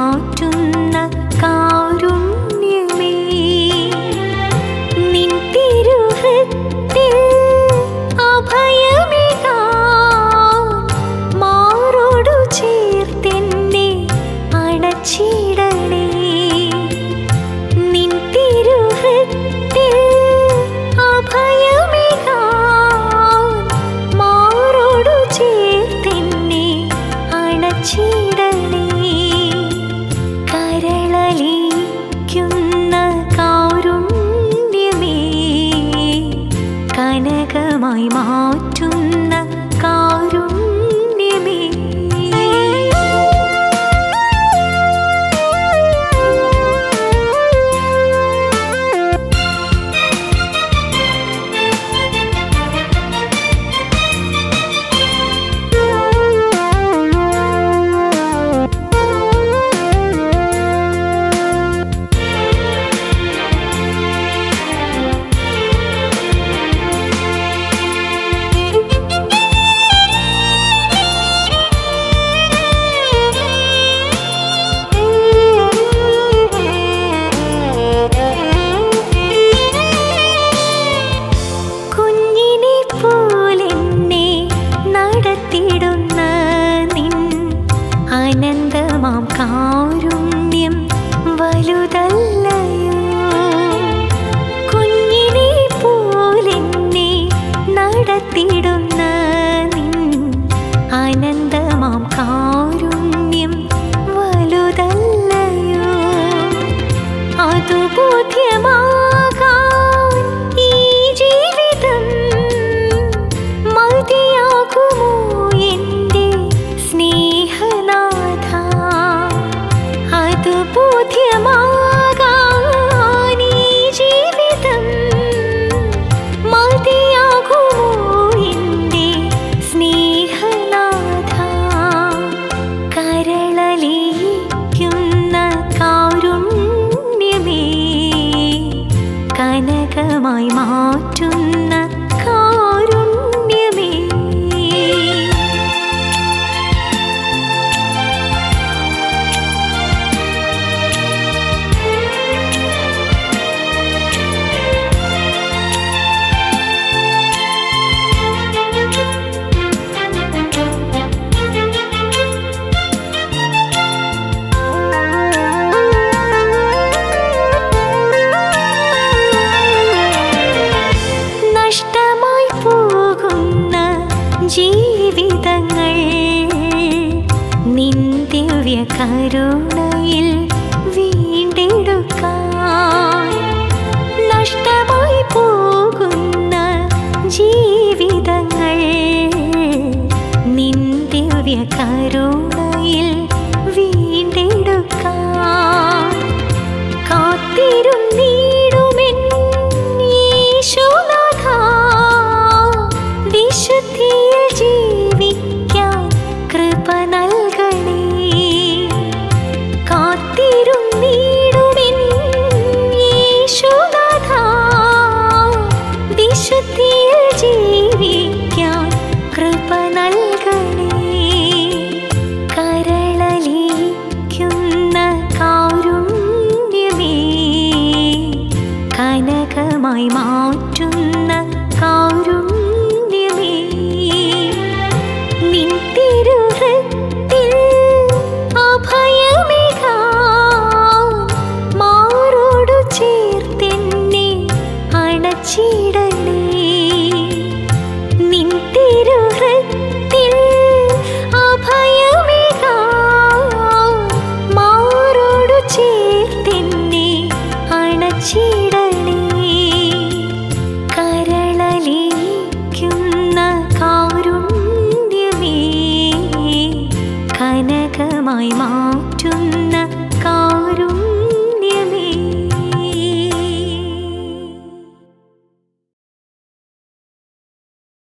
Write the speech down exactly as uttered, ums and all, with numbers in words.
മാറ്റുന്ന കാരുണ്യമേ, നിൻ തിരുഹൃത്തിൽ അഭയമേകാൻ മാറോടു ചേർത്തെന്നെ അണച്ചിടണേ. നിൻ തിരുഹൃത്തിൽ അഭയമേകാൻ മാറോടു ചേർത്തെന്നെ അണച്ചിടണേ. കരളലിക്കുന്ന കാരുണ്യമേ, കനകമായി മാറ്റുന്ന കാരുണ്യമേ. അനന്തമാം കാരുണ്യം വലുതല്ലയോ? കുഞ്ഞിനെ പോലെന്നെ നടത്തിടുന്ന നിൻ അനന്തമാം കാരുണ്യം വലുതല്ലയോ? അതു ബോധ്യമാകാൻ ഈ ജീവിതം മതിയാകുമോ എൻ്റെ സ്നേഹനാഥ? അതു ബോധ്യമാകാൻ ഈ ജീവിതം മതിയാകുമോ എൻ്റെ സ്നേഹനാഥ? കരളലിക്കുന്ന കാരുണ്യമേ, കനകമായി മാറ്റുന്ന കാരുണ്യമേ. നഷ്ടമായി പോകുന്ന ജീവിതങ്ങൾ നിൻ ദിവ്യ കരുണയിൽ വീണ്ടെടുക്കാൻ. നഷ്ടമായി പോകുന്ന ജീവിതങ്ങൾ നിൻ ദിവ്യ കരുണയിൽ വീണ്ടെടുക്കാൻ. കാത്തിരുന്നിടുമെൻ യേശുനാഥ, വിശുദ്ധിയിൽ ജീവിക്കാൻ കൃപ നൽകണേ. കാത്തിരുന്നിടുമെൻ യേശുനാഥ, വിശുദ്ധിയിൽ ജീവിക്കാൻ കൃപ നൽകണേ. കരളലിക്കുന്ന കാരുണ്യമേ, കനകമായി മാറ്റുന്ന കാരുണ്യമേ. നിൻ തിരുഹൃത്തിൽ അഭയമേകാൻ മാറോടു ചേർത്തെന്നെ അണച്ചിടണേ. നിൻ തിരുഹൃത്തിൽ അഭയമേകാൻ മാറോടു ചേർത്തെന്നെ അണച്ചിടണേ. കരളലിക്കുന്ന കാരുണ്യമേ, കനകമായി മാറ്റുന്ന